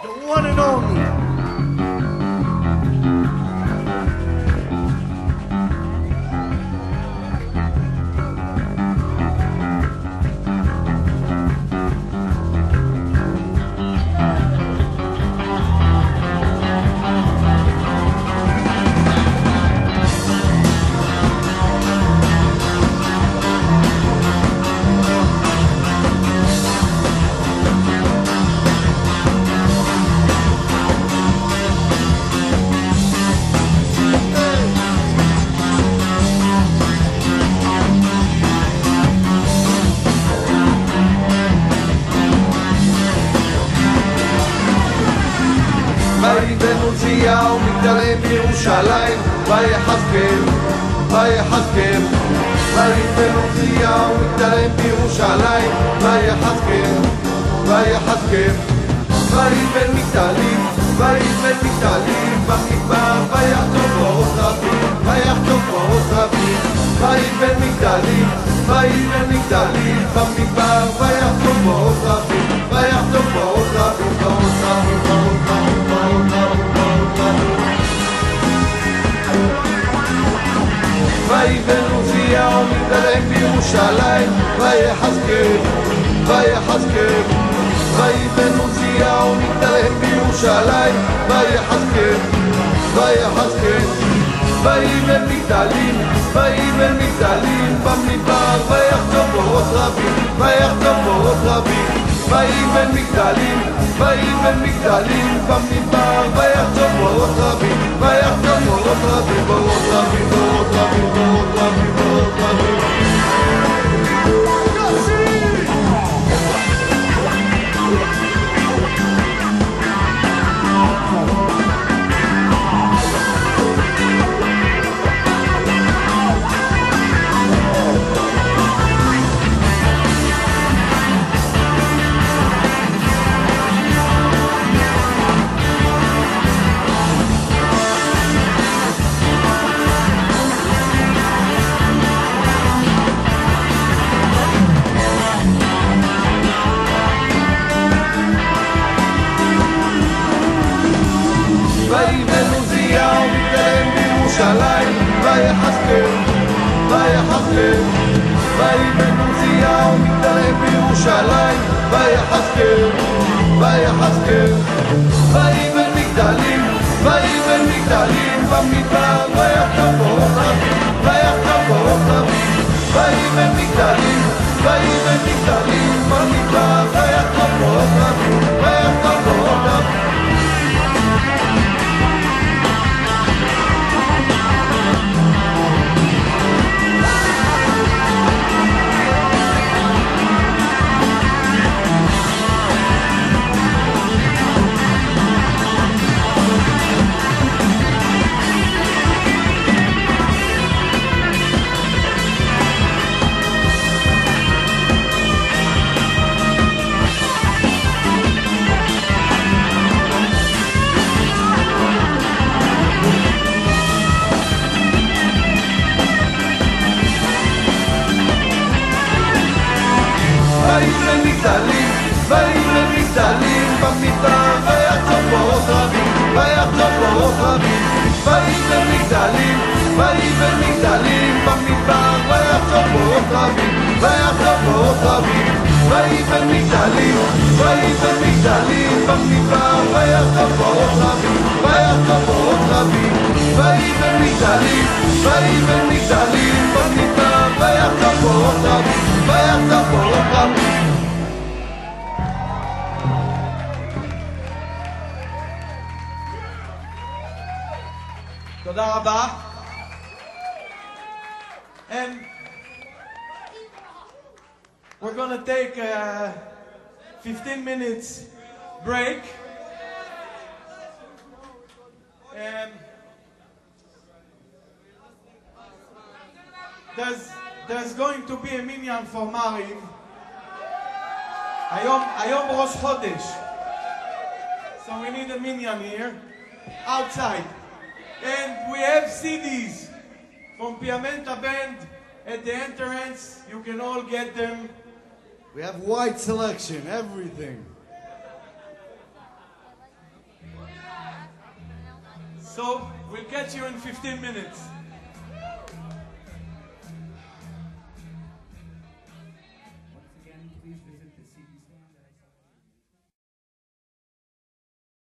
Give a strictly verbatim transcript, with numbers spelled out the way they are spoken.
the one and only. ויחזקאל מתגלה בירושלים, ויחזקאל, ויחזקאל. ויבן עוזיהו מתגלה בירושלים, ויחזקאל, ויחזקאל. ויבן מגדלים, ויבן מגדלים במדבר, ויחטוף אורות רבים, ויחטוף אורות רבים. ויבן מגדלים, ויבן מגדלים במדבר, ויחטוף אורות רבים, ויחטוף אורות רבים, אורות רבים, אורות רבים, אורות רבים. ויבן עוזיהו מתגלה בירושלים, ויחזקאל, ויחזקאל. ויבן עוזיהו מתגלה בירושלים, ויחזקאל, ויחזקאל. ויבן מגדלים, ויבן מגדלים במדבר, ויחטוף אורות רבים, ויחטוף אורות רבים. ויבן מגדלים, ויבן מגדלים במדבר, ויחטוף אורות רבים, ויחטוף אורות רבים, אורות רבים, אורות רבים, אורות רבים, אורות רבים. ויבן עוזיהו מתגלה בירושלים, ויחזקאל, ויחזקאל. ויבן עוזיהו מתגלה בירושלים, ויחזקאל, ויחזקאל. ויבן מגדלים, ויבן מגדלים במדבר, ויחטוף אורות רבים, ויחטוף אורות רבים. ויבן מגדלים, ויבן מגדלים במדבר, ויחטוף אורות רבים, ויחטוף אורות רבים. ויבן מגדלים, ויבן מגדלים במדבר, ויחטוף אורות רבים, ויחטוף אורות רבים. ויבן מגדלים, ויבן מגדלים במדבר, ויחטוף אורות רבים, ויחטוף אורות רבים. ויבן מגדלים, ויבן מגדלים במדבר, ויחטוף אורות רבים, ויחטוף אורות רבים. ויבן מגדלים, ויבן מגדלים במדבר, ויחטוף אורות רבים, ויחטוף אורות רבים. תודה רבה. And we're going to take a fifteen minutes break. And there's there's going to be a minyan for Mariv. היום היום ראש חודש. So we need a minyan here outside. And we have C Ds from Piamenta Band at the entrance. You can all get them. We have wide selection, everything. So we'll catch you in fifteen minutes. Once again, please visit the C D stand.